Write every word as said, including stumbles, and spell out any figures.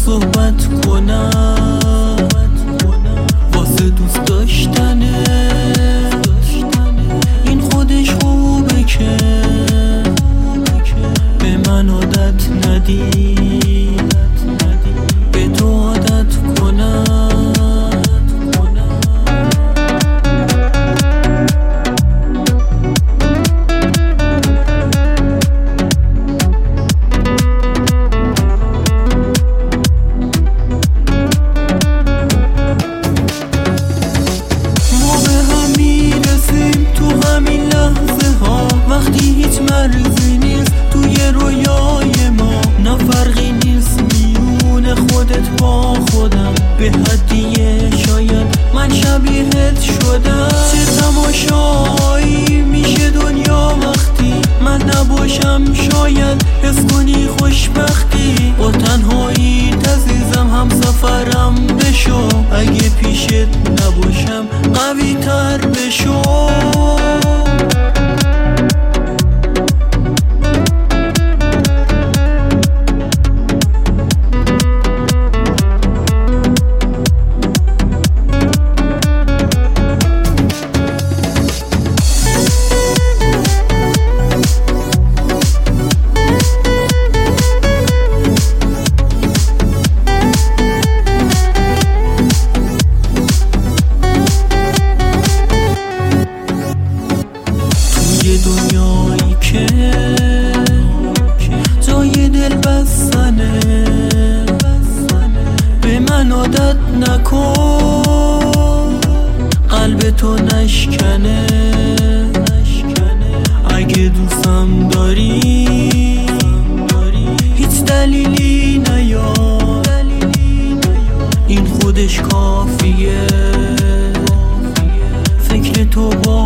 صحبت کنم واسه دوست داشتنه. این خودش خوبه که به من عادت ندی، به تو عادت کنم. وقتی هیچ مرزی نیست توی رویای ما، نه فرقی نیست میون خودت با خودم. به حدیه شاید من شبیهت شدم. چه تماشایی میشه دنیا وقتی من نباشم، شاید حس کنی خوشبختی. با تنهایی عزیزم هم سفرم بشو، اگه پیشت نباشم قوی تر بشو. یه دنیایی که جای دل بستنه، به من عادت نکن قلب تو نشکنه. اگه دوستم داری هیچ دلیلی نیار، این خودش کافیه. فکر تو با